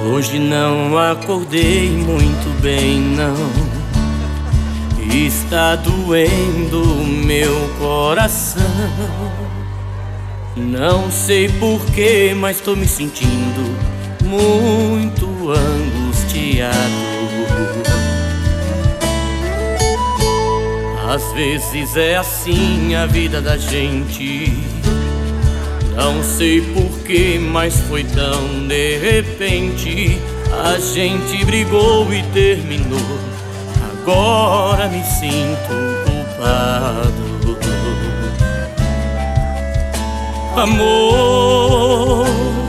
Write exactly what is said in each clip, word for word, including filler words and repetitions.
Hoje não acordei muito bem, não. Está doendo meu coração. Não sei porquê, mas tô me sentindo muito angustiado. Às vezes é assim a vida da gente. Não sei porquê, mas foi tão de repente. A gente brigou e terminou. Agora me sinto culpado. Amor,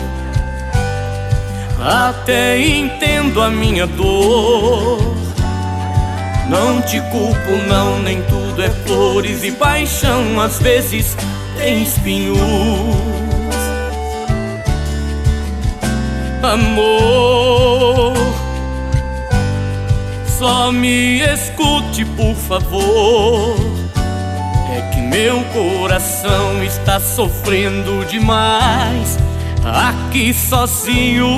até entendo a minha dor. Não te culpo não, nem tudo é flores e paixão. Às vezes tem espinhos. Amor, só me escute por favor. É que meu coração está sofrendo demais aqui sozinho.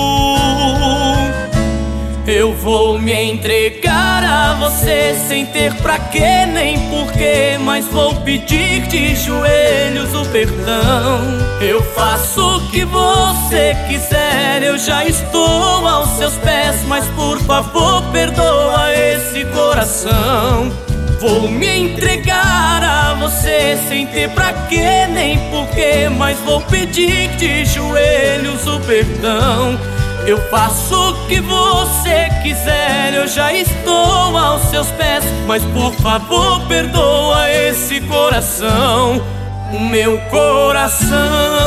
Eu vou me entregar a você sem ter pra quê nem porquê, mas vou pedir de joelhos o perdão. Eu faço o que você quiser, eu já estou aos seus pés, mas por favor perdoa esse coração. Vou me entregar a você sem ter pra quê nem porquê, mas vou pedir de joelhos o perdão. Eu faço o que você quiser, eu já estou aos seus pés, mas por favor perdoa esse coração, o meu coração.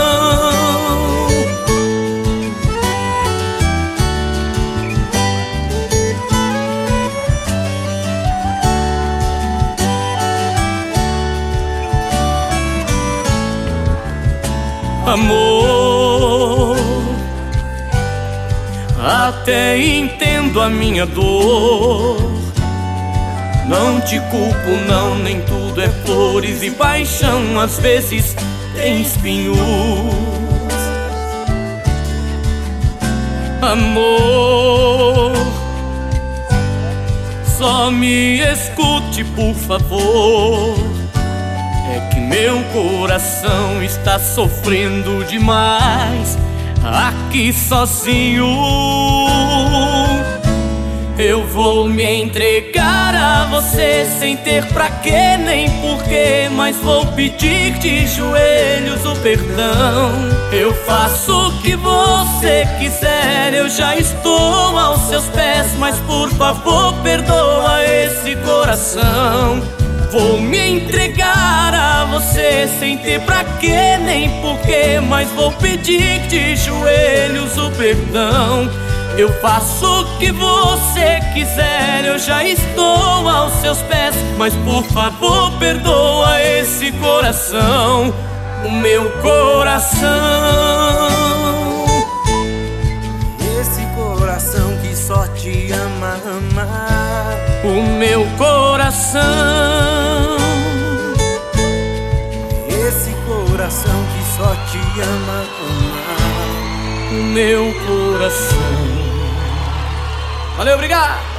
Amor, até entendo a minha dor. Não te culpo não, nem tudo é flores e paixão. Às vezes tem espinhos. Amor, só me escute por favor. É que meu coração está sofrendo demais aqui sozinho. Eu vou me entregar a você sem ter pra quê nem porquê, mas vou pedir de joelhos o perdão. Eu faço o que você quiser, eu já estou aos seus pés, mas por favor perdoa esse coração. Vou me entregar a você sem ter pra quê nem porquê, mas vou pedir de joelhos o perdão. Eu faço o que você quiser, eu já estou aos seus pés, mas por favor perdoa esse coração, o meu coração. Esse coração que só te ama, ama. O meu coração. Esse coração que só te ama, ama. O meu coração. Valeu, obrigado!